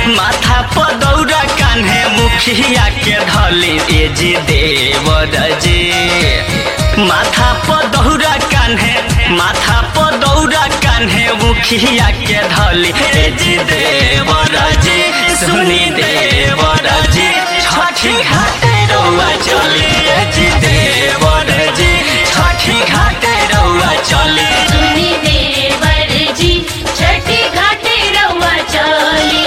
माथा पर दौरा कान्हे मुखिया के धली ए जी देवर जी। माथा पर दौरा कान्हे माथा पर दौरा कान्हे मुखिया के धली ए जी देवर जी। सुनी देवर जी छठी घाटे रउआ चली ए जी देवर जी। छठी घाटे रउआ चली सुनी देवर जी छठी घाटे रउआ चली।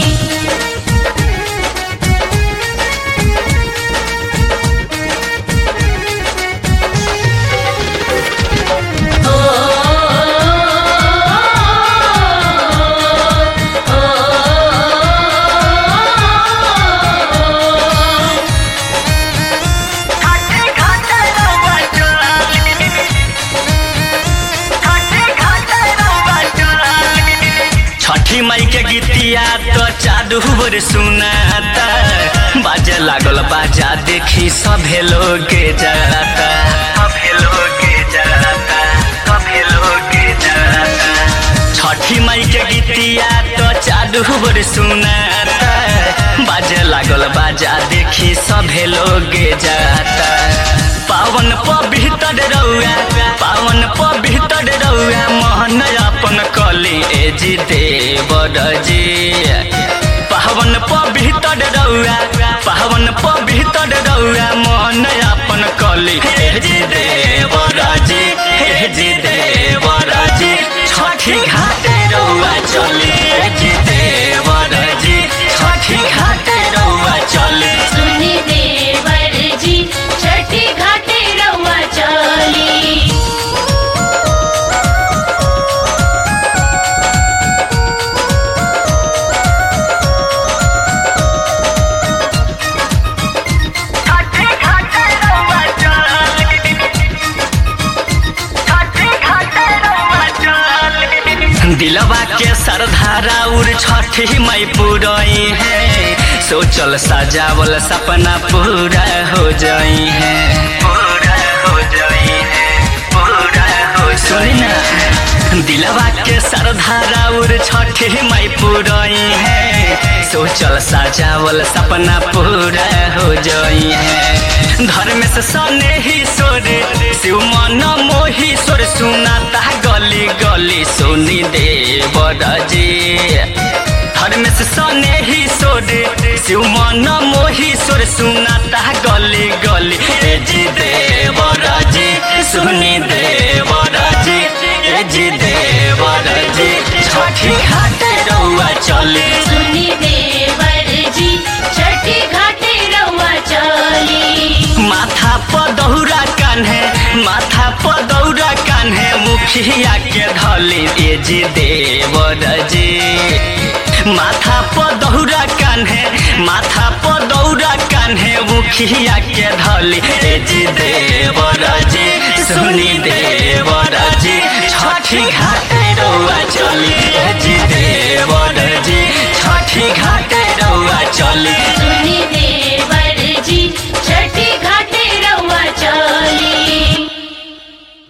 छठी माई के गीतिया तो चारू बर सुनाता, बाजे लागल बाजा देखी सभे लोग जाता, सभे लोग जाता, सभे लोग जाता। छठी माई के गीतिया तो चारू बर सुनाता, बाजे लागल बाजा देखी सभे लोग जाता। पावन पवित्र रउआ पावन पवित्र रउआ मोहन अपन कली ए जी देवर जी। पावन पवित्र रउआ पावन पवित्र रउआ मोहन अपन कली ए जी देवर जी। ए जी देवर जी छठी घाटे रउआ चली ए जी देवर जी। छठी घाटे रउआ चली सुनी देवर जी छठी घाटे रउआ चली। दिलवा के सरधारा उर छठी मई पुरई है, सोचल सजावल सपना पूरा हो जाई है, पूरा हो जाई है, पूरा हो जाई है। दिलवा के सरधारा उर छठी मई पुरई है, सोचल सजावल सपना पूरा हो जाई है। धर्म से सने ही सोरे शिव मन मोही सोर सुनाता गली गली सुनी देवर जी। धर्म से सने ही सोरे शिव मन मोही सोर सुनाता गली गली ए जी देवर जी। सुनी देवर जी ए जी देवर जी छठी घाटे रउआ चली सुनी देवर जी छठी घाटे रउआ चली। माथा पर दौरा कान्हे माथा पर दौरा कान्हे मुखिया के धली ए जी देवर जी। माथा पर दौरा कान्हे माथा पर दौरा कान्हे मुखिया के धली ए जी देवर जी। सुनी देवर जी छठी घाटे रउआ चली ए जी देवर